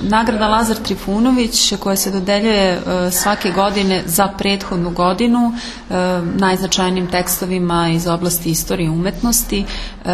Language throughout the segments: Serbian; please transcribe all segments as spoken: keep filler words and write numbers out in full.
Nagrada Lazar Trifunović koja se dodeljuje svake godine za prethodnu godinu najznačajnijim tekstovima iz oblasti istorije i umetnosti.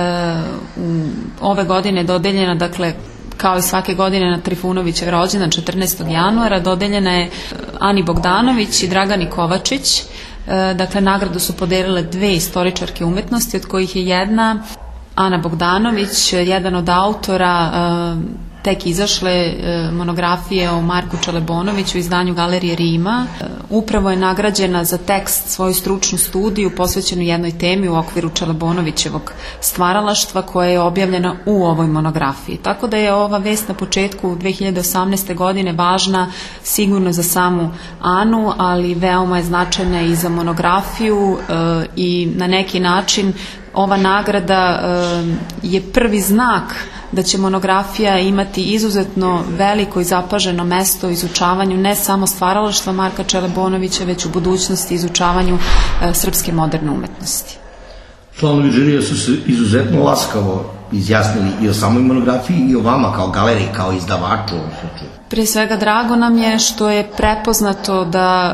Ove godine je dodeljena, dakle, kao i svake godine na Trifunovićev rođendan četrnaestog januara, dodeljena je Ani Bogdanović i Dragani Kovačić. Dakle, nagradu su podelile dve istoričarke umetnosti, od kojih je jedna, Ana Bogdanović, jedan od autora tek izašle monografije o Marku Čelebonoviću u izdanju Galerije Rima. Upravo je nagrađena za tekst svoju stručnu studiju posvećenu jednoj temi u okviru Čelebonovićevog stvaralaštva koja je objavljena u ovoj monografiji. Tako da je ova vest na početku dve hiljade osamnaeste. godine važna sigurno za samu Anu, ali veoma je značajna i za monografiju i na neki način ova nagrada je prvi znak da će monografija imati izuzetno veliko i zapaženo mesto u izučavanju ne samo stvaralaštva Marka Čelebonovića, već u budućnosti izučavanju srpske moderne umetnosti. Članovi žirija su se izuzetno laskavo izjasnili i o samoj monografiji i o vama kao galeriji, kao izdavaču. Prije svega drago nam je što je prepoznato da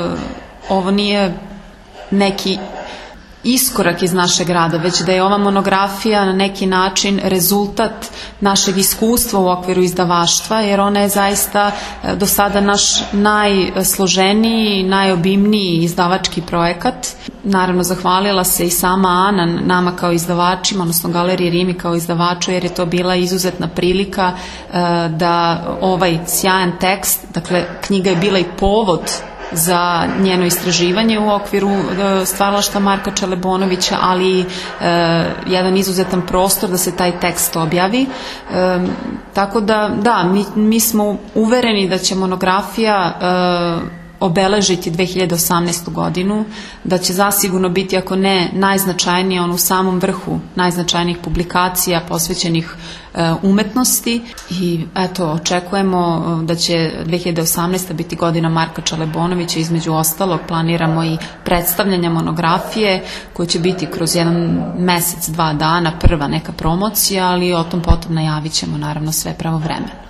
ovo nije neki iskorak iz našeg rada, već da je ova monografija na neki način rezultat našeg iskustva u okviru izdavaštva, jer ona je zaista do sada naš najsloženiji, najobimniji izdavački projekat. Naravno, zahvalila se i sama Ana nama kao izdavačima, odnosno Galeriji Rimi kao izdavaču, jer je to bila izuzetna prilika da ovaj sjajan tekst, dakle, knjiga je bila i povod za njeno istraživanje u okviru stvaralaštva Marka Čelebonovića, ali e, jedan izuzetan prostor da se taj tekst objavi. E, tako da, da, mi, mi smo uvereni da će monografija e, obeležiti dve hiljade osamnaestu. godinu, da će zasigurno biti, ako ne najznačajnija, on u samom vrhu najznačajnijih publikacija posvećenih e, umetnosti i eto, očekujemo da će dve hiljade osamnaesta. biti godina Marka Čelebonovića. Između ostalog planiramo i predstavljanje monografije koje će biti kroz jedan mesec, dva dana, prva neka promocija, ali o tom potom najavit ćemo naravno sve pravovremeno.